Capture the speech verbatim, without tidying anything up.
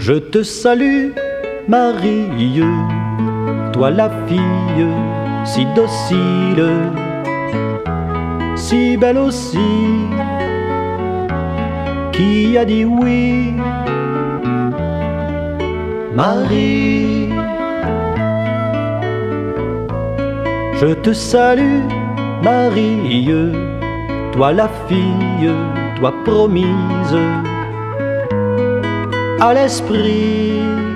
Je te salue, Marie, toi la fille si docile, si belle aussi, qui a dit oui. Marie, je te salue, Marie, toi la fille, toi promise à l'esprit